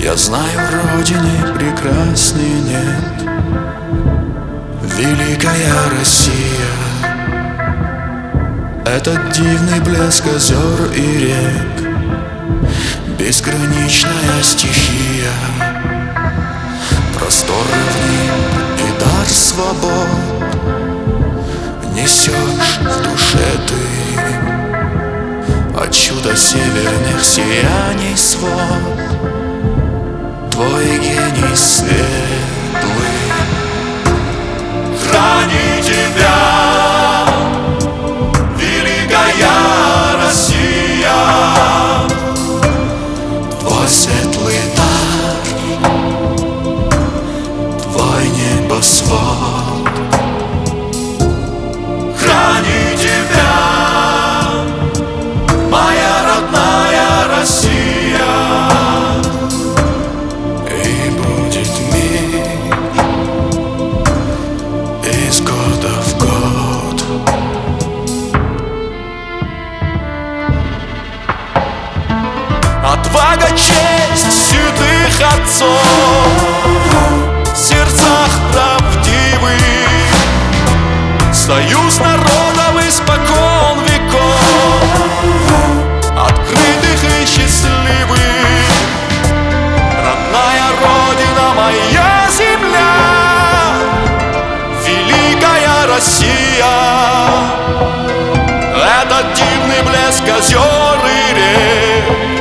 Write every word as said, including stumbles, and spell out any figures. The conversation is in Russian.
Я знаю, родины прекрасней нет. Великая Россия — этот дивный блеск озер и рек, безграничная стихия, простор равнин и дар свобод несешь в душе ты. От чуда северных сияний свод твой гений светлый. Храни тебя, великая Россия, твой светлый дар, твой небосвод. Храни тебя, моя родная Россия, и будет мир из года в год. Отвага, честь святых отцов в сердцах правдивых, союз народов испокон веков, открытых и счастливых. Родная Родина, моя земля, великая Россия, этот дивный блеск озер и рек,